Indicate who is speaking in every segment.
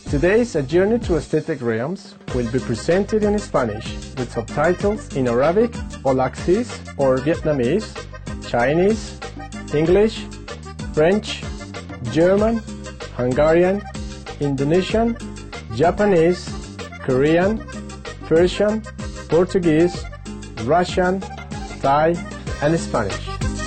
Speaker 1: Today's A Journey to Aesthetic Realms will be presented in Spanish with subtitles in Arabic, Olaxese or Vietnamese, Chinese, English, French, German, Hungarian, Indonesian, Japanese, Korean, Persian, Portuguese, Russian, Thai, and Spanish.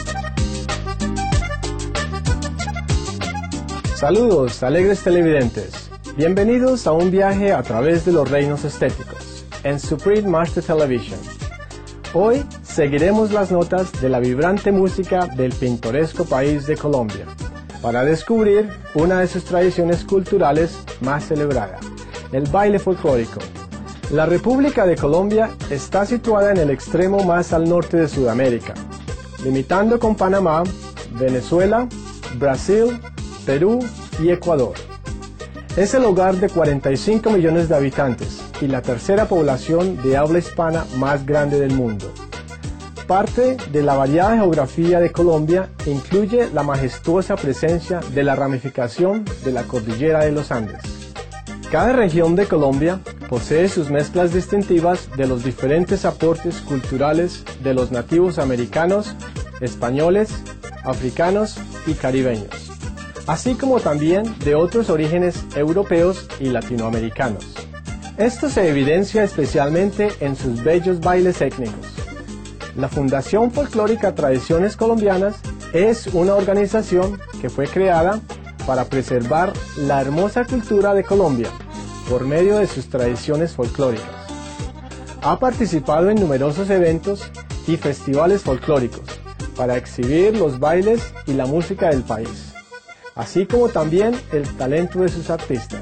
Speaker 1: Saludos, alegres televidentes. Bienvenidos a un viaje a través de los reinos estéticos en Supreme Master Television. Hoy seguiremos las notas de la vibrante música del pintoresco país de Colombia para descubrir una de sus tradiciones culturales más celebrada, el baile folclórico. La República de Colombia está situada en el extremo más al norte de Sudamérica, limitando con Panamá, Venezuela, Brasil, Perú y Ecuador. Es el hogar de 45 millones de habitantes y la tercera población de habla hispana más grande del mundo. Parte de la variada geografía de Colombia incluye la majestuosa presencia de la ramificación de la cordillera de los Andes. Cada región de Colombia posee sus mezclas distintivas de los diferentes aportes culturales de los nativos americanos, españoles, africanos y caribeños, así como también de otros orígenes europeos y latinoamericanos. Esto se evidencia especialmente en sus bellos bailes étnicos. La Fundación Folclórica Tradiciones Colombianas es una organización que fue creada para preservar la hermosa cultura de Colombia por medio de sus tradiciones folclóricas. Ha participado en numerosos eventos y festivales folclóricos para exhibir los bailes y la música del país, así como también el talento de sus artistas.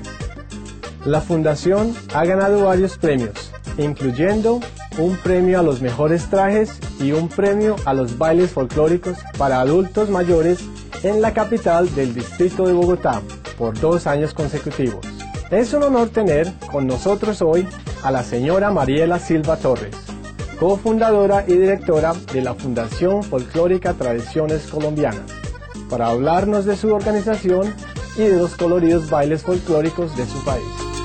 Speaker 1: La Fundación ha ganado varios premios, incluyendo un premio a los mejores trajes y un premio a los bailes folclóricos para adultos mayores en la capital del distrito de Bogotá por 2 años consecutivos. Es un honor tener con nosotros hoy a la señora Mariela Silva Torres, cofundadora y directora de la Fundación Folclórica Tradiciones Colombianas, para hablarnos de su organización y de los coloridos bailes folclóricos de su país.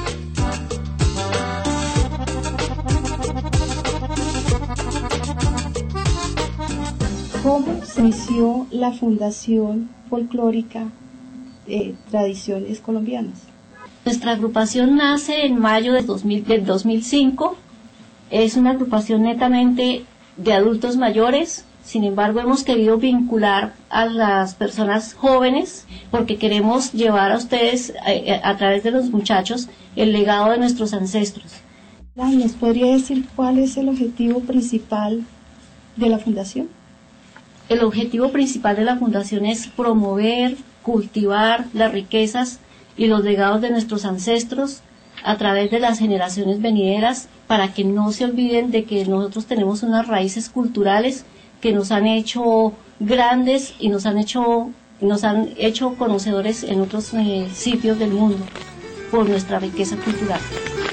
Speaker 2: ¿Cómo se inició la Fundación Folclórica Tradiciones Colombianas?
Speaker 3: Nuestra agrupación nace en mayo del 2005. Es una agrupación netamente de adultos mayores. Sin embargo, hemos querido vincular a las personas jóvenes porque queremos llevar a ustedes, a través de los muchachos, el legado de nuestros ancestros.
Speaker 2: ¿Nos podría decir cuál es el objetivo principal de la Fundación?
Speaker 3: El objetivo principal de la Fundación es promover, cultivar las riquezas y los legados de nuestros ancestros a través de las generaciones venideras, para que no se olviden de que nosotros tenemos unas raíces culturales que nos han hecho grandes y nos han hecho conocedores en otros sitios del mundo por nuestra riqueza cultural.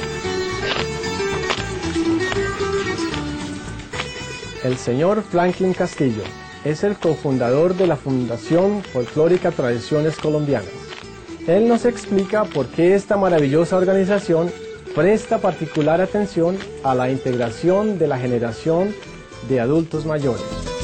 Speaker 1: El señor Franklin Castillo es el cofundador de la Fundación Folclórica Tradiciones Colombianas. Él nos explica por qué esta maravillosa organización presta particular atención a la integración de la generación de adultos mayores.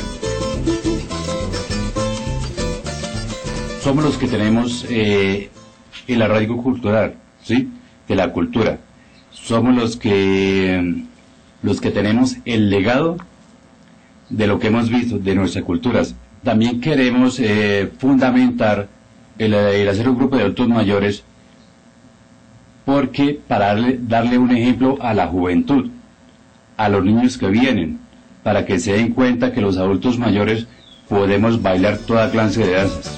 Speaker 4: Somos los que tenemos el arraigo cultural, ¿sí?, de la cultura. Somos los que tenemos el legado de lo que hemos visto, de nuestras culturas. También queremos fundamentar el hacer un grupo de adultos mayores, porque para darle un ejemplo a la juventud, a los niños que vienen, para que se den cuenta que los adultos mayores podemos bailar toda clase de danzas.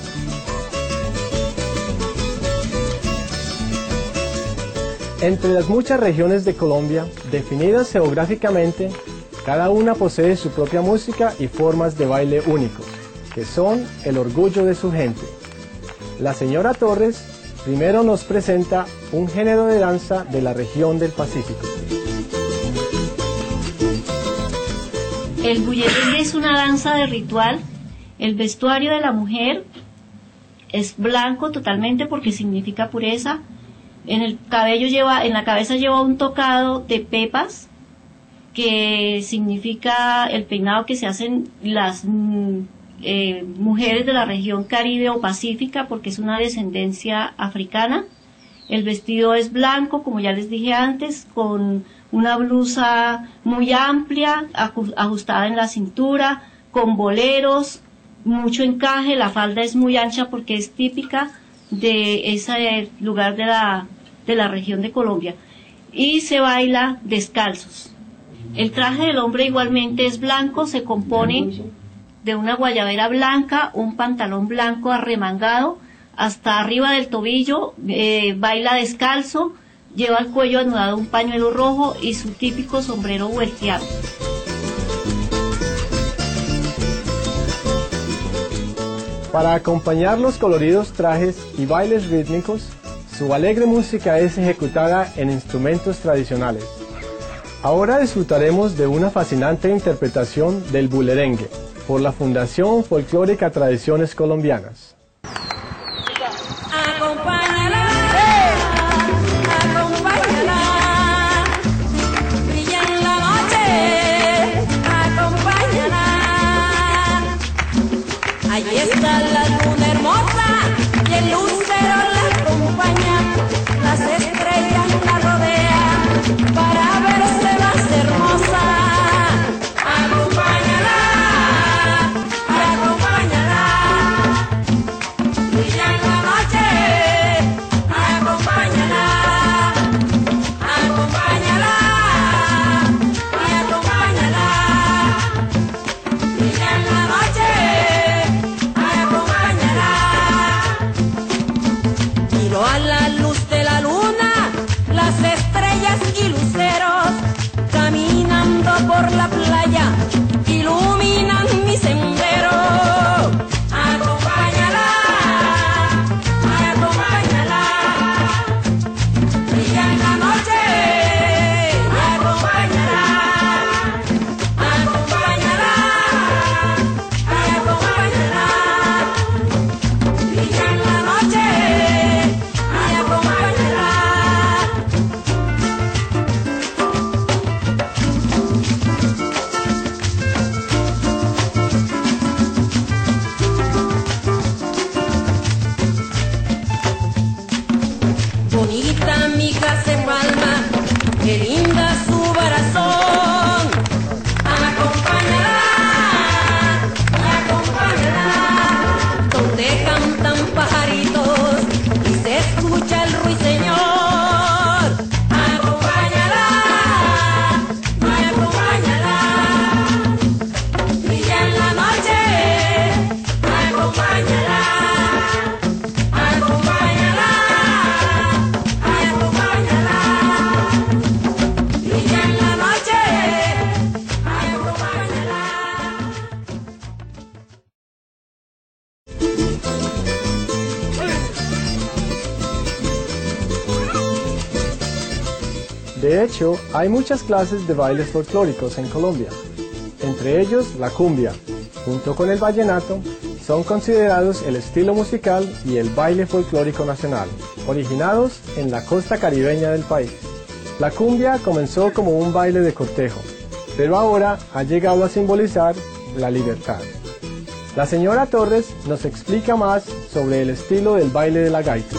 Speaker 1: Entre las muchas regiones de Colombia, definidas geográficamente, cada una posee su propia música y formas de baile únicos, que son el orgullo de su gente. La señora Torres primero nos presenta un género de danza de la región del Pacífico.
Speaker 3: El bullerengue es una danza de ritual. El vestuario de la mujer es blanco totalmente porque significa pureza. En la cabeza lleva un tocado de pepas, que significa el peinado que se hacen las mujeres de la región Caribe o Pacífica, porque es una descendencia africana. El vestido es blanco, como ya les dije antes, con una blusa muy amplia, ajustada en la cintura, con boleros, mucho encaje. La falda es muy ancha porque es típica de ese lugar de la región de Colombia. Y se baila descalzos. El traje del hombre igualmente es blanco, se compone de una guayabera blanca, un pantalón blanco arremangado hasta arriba del tobillo, baila descalzo, lleva al cuello anudado un pañuelo rojo y su típico sombrero vuelteado.
Speaker 1: Para acompañar los coloridos trajes y bailes rítmicos, su alegre música es ejecutada en instrumentos tradicionales. Ahora disfrutaremos de una fascinante interpretación del bulerengue por la Fundación Folclórica Tradiciones Colombianas.
Speaker 5: Allí está la luna hermosa y el lucero la acompaña, las estrellas la rodean para verse más hermosa. Acompáñala, acompáñala, brilla en la noche, acompáñala, acompáñala, acompáñala, brilla en la noche. A la luz de la luna, las estrellas y luceros, caminando por la playa, iluminan mi sendero. Acompáñala, acompáñala, brilla en la noche, acompáñala, acompáñala, acompáñala, brilla en la noche. Bonita mi casa en Palma, qué linda su barazón. Acompáñala, acompáñala, donde cantan pajaritos y se escucha el ruiseñor. Acompáñala, acompáñala, brilla en la noche. Acompáñala, acompáñala, acompáñala, brilla en la noche. Acompáñala.
Speaker 1: De hecho, hay muchas clases de bailes folclóricos en Colombia. Entre ellos, la cumbia, junto con el vallenato, son considerados el estilo musical y el baile folclórico nacional, originados en la costa caribeña del país. La cumbia comenzó como un baile de cortejo, pero ahora ha llegado a simbolizar la libertad. La señora Torres nos explica más sobre el estilo del baile de la gaita.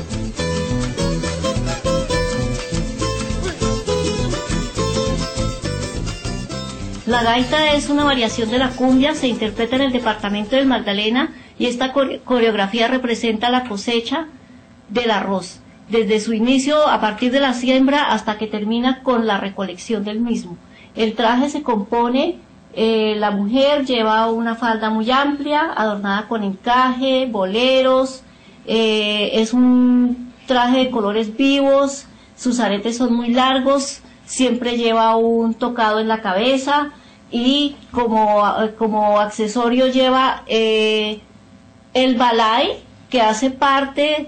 Speaker 3: La gaita es una variación de la cumbia, se interpreta en el departamento del Magdalena y esta coreografía representa la cosecha del arroz, desde su inicio a partir de la siembra hasta que termina con la recolección del mismo. El traje se compone, la mujer lleva una falda muy amplia, adornada con encaje, boleros, es un traje de colores vivos, sus aretes son muy largos, siempre lleva un tocado en la cabeza y como accesorio lleva el balay, que hace parte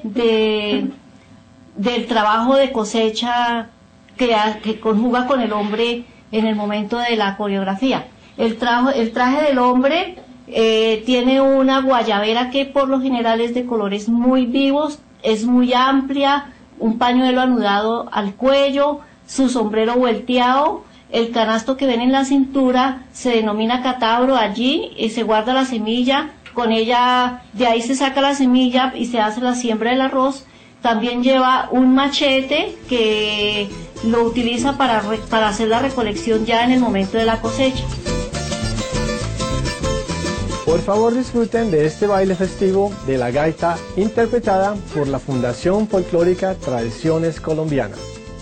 Speaker 3: del trabajo de cosecha que conjuga con el hombre en el momento de la coreografía. El traje del hombre tiene una guayabera que por lo general es de colores muy vivos, es muy amplia, un pañuelo anudado al cuello, su sombrero volteado, el canasto que ven en la cintura se denomina catabro, allí se guarda la semilla, con ella de ahí se saca la semilla y se hace la siembra del arroz. También lleva un machete que lo utiliza para hacer la recolección ya en el momento de la cosecha.
Speaker 1: Por favor, disfruten de este baile festivo de la gaita interpretada por la Fundación Folclórica Tradiciones Colombianas.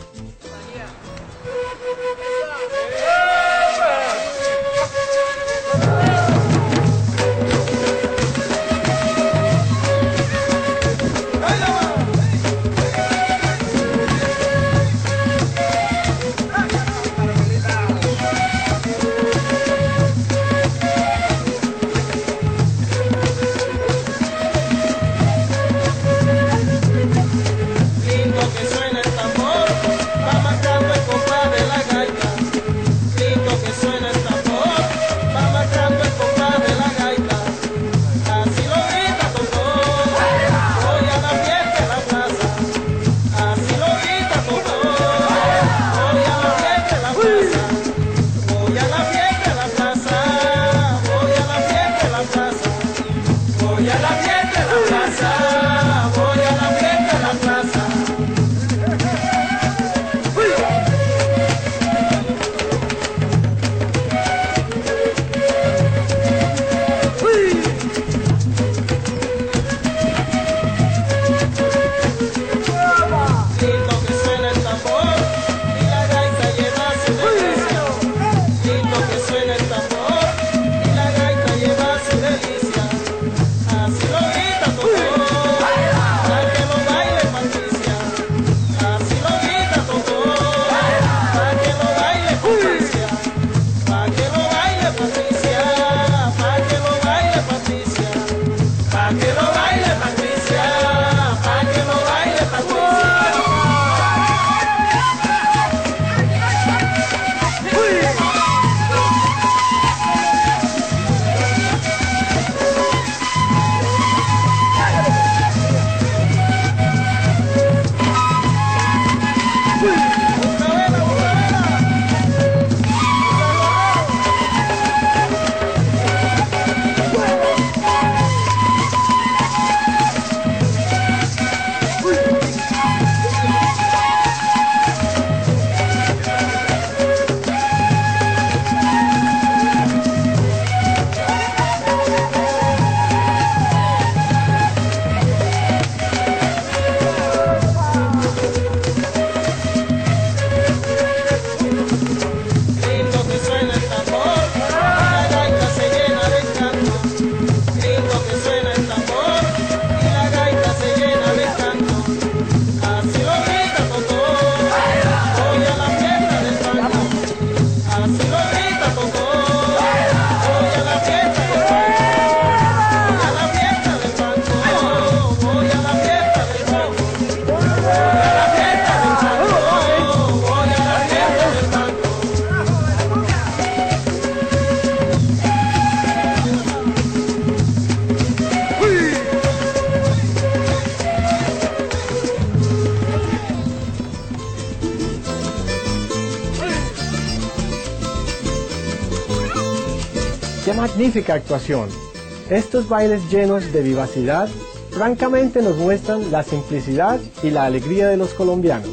Speaker 1: ¡Qué magnífica actuación! Estos bailes llenos de vivacidad francamente nos muestran la simplicidad y la alegría de los colombianos.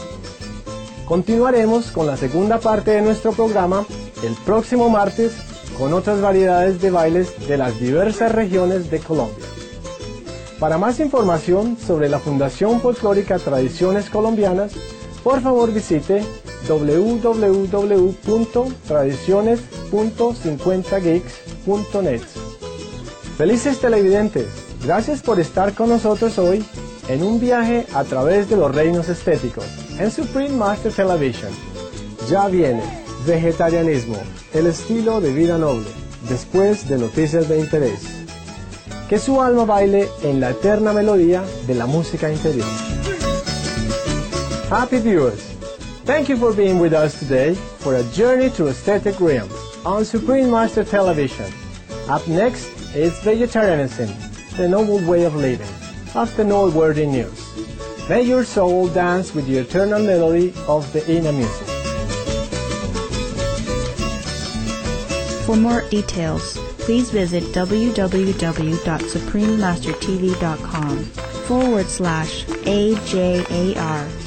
Speaker 1: Continuaremos con la segunda parte de nuestro programa el próximo martes con otras variedades de bailes de las diversas regiones de Colombia. Para más información sobre la Fundación Folclórica Tradiciones Colombianas, por favor visite www.tradiciones.50geeks.net. Felices televidentes, gracias por estar con nosotros hoy en un viaje a través de los reinos estéticos en Supreme Master Television. Ya viene Vegetarianismo, el estilo de vida noble, después de Noticias de Interés. Que su alma baile en la eterna melodía de la música interior. Happy viewers, thank you for being with us today for a journey through aesthetic realms on Supreme Master Television. Up next is Vegetarianism, the noble way of living, of the noteworthy news. May your soul dance with the eternal melody of the inner music.
Speaker 6: For more details, please visit www.suprememastertv.com/AJAR